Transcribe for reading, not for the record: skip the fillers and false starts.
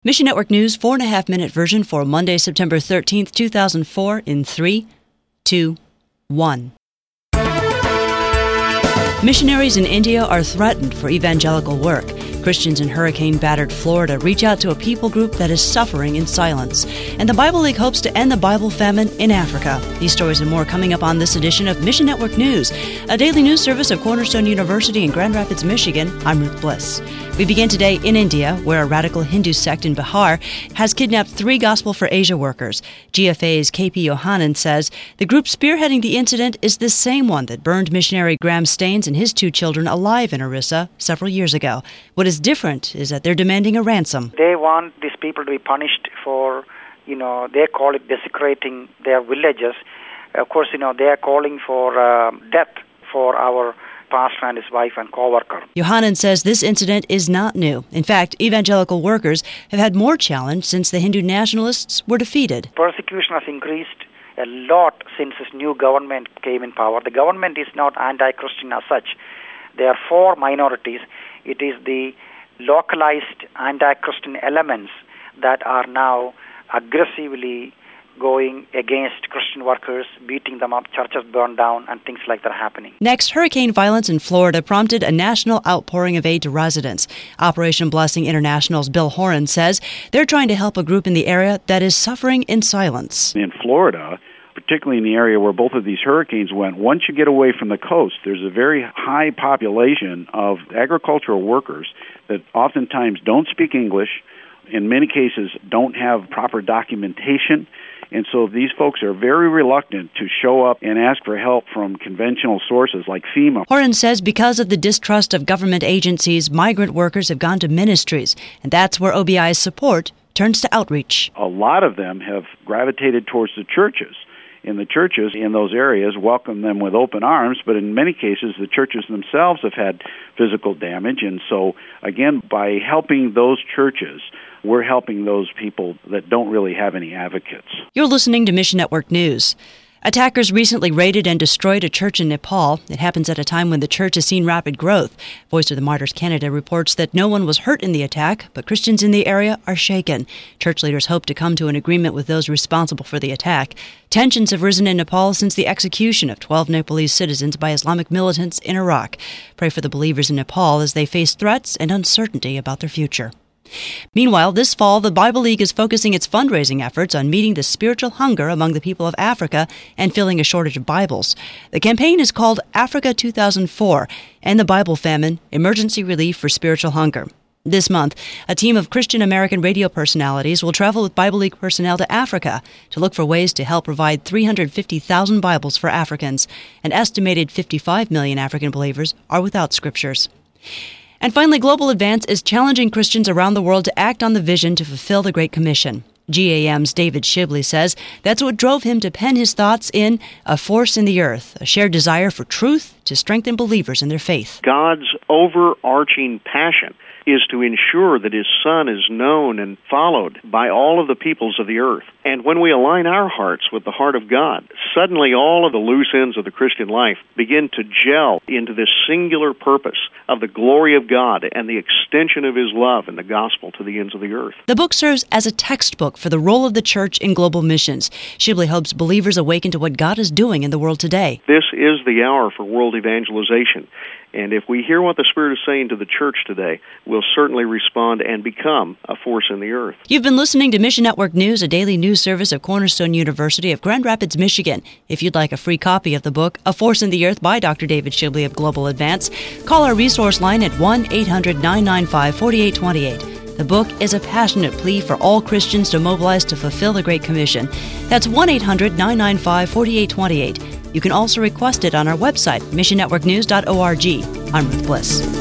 Mission Network News 4.5-minute version for Monday, September 13th, 2004 in 3, 2, 1. Missionaries in India are threatened for evangelical work. Christians in hurricane-battered Florida reach out to a people group that is suffering in silence. And the Bible League hopes to end the Bible famine in Africa. These stories and more coming up on this edition of Mission Network News, a daily news service of Cornerstone University in Grand Rapids, Michigan. I'm Ruth Bliss. We begin today in India, where a radical Hindu sect in Bihar has kidnapped 3 Gospel for Asia workers. GFA's KP Yohanan says the group spearheading the incident is the same one that burned missionary Graham Staines and his 2 children alive in Orissa several years ago. What is different is that they're demanding a ransom. They want these people to be punished for, they call it desecrating their villages. Of course, they are calling for death for our pastor and his wife and co-worker. Yohanan says this incident is not new. In fact, evangelical workers have had more challenge since the Hindu nationalists were defeated. Persecution has increased a lot since this new government came in power. The government is not anti-Christian as such. There are 4 minorities. It is the localized anti-Christian elements that are now aggressively going against Christian workers, beating them up, churches burned down, and things like that are happening. Next, hurricane violence in Florida prompted a national outpouring of aid to residents. Operation Blessing International's Bill Horan says they're trying to help a group in the area that is suffering in silence. In Florida, particularly in the area where both of these hurricanes went, once you get away from the coast, there's a very high population of agricultural workers that oftentimes don't speak English, in many cases don't have proper documentation. And so these folks are very reluctant to show up and ask for help from conventional sources like FEMA. Horan says because of the distrust of government agencies, migrant workers have gone to ministries, and that's where OBI's support turns to outreach. A lot of them have gravitated towards the churches. And the churches in those areas welcome them with open arms, but in many cases the churches themselves have had physical damage. And so, again, by helping those churches, we're helping those people that don't really have any advocates. You're listening to Mission Network News. Attackers recently raided and destroyed a church in Nepal. It happens at a time when the church has seen rapid growth. Voice of the Martyrs Canada reports that no one was hurt in the attack, but Christians in the area are shaken. Church leaders hope to come to an agreement with those responsible for the attack. Tensions have risen in Nepal since the execution of 12 Nepalese citizens by Islamic militants in Iraq. Pray for the believers in Nepal as they face threats and uncertainty about their future. Meanwhile, this fall, the Bible League is focusing its fundraising efforts on meeting the spiritual hunger among the people of Africa and filling a shortage of Bibles. The campaign is called Africa 2004 and the Bible Famine, Emergency Relief for Spiritual Hunger. This month, a team of Christian American radio personalities will travel with Bible League personnel to Africa to look for ways to help provide 350,000 Bibles for Africans. An estimated 55 million African believers are without scriptures. And finally, Global Advance is challenging Christians around the world to act on the vision to fulfill the Great Commission. GAM's David Shibley says that's what drove him to pen his thoughts in A Force in the Earth, a shared desire for truth to strengthen believers in their faith. God's overarching passion is to ensure that His Son is known and followed by all of the peoples of the earth. And when we align our hearts with the heart of God, suddenly all of the loose ends of the Christian life begin to gel into this singular purpose of the glory of God and the extension of His love and the gospel to the ends of the earth. The book serves as a textbook for the role of the church in global missions. Shibley hopes believers awaken to what God is doing in the world today. This is the hour for world evangelization. And if we hear what the Spirit is saying to the church today, we'll certainly respond and become a force in the earth. You've been listening to Mission Network News, a daily news service of Cornerstone University of Grand Rapids, Michigan. If you'd like a free copy of the book, A Force in the Earth by Dr. David Shibley of Global Advance, call our resource line at 1-800-995-4828. The book is a passionate plea for all Christians to mobilize to fulfill the Great Commission. That's 1-800-995-4828. You can also request it on our website, missionnetworknews.org. I'm Ruth Bliss.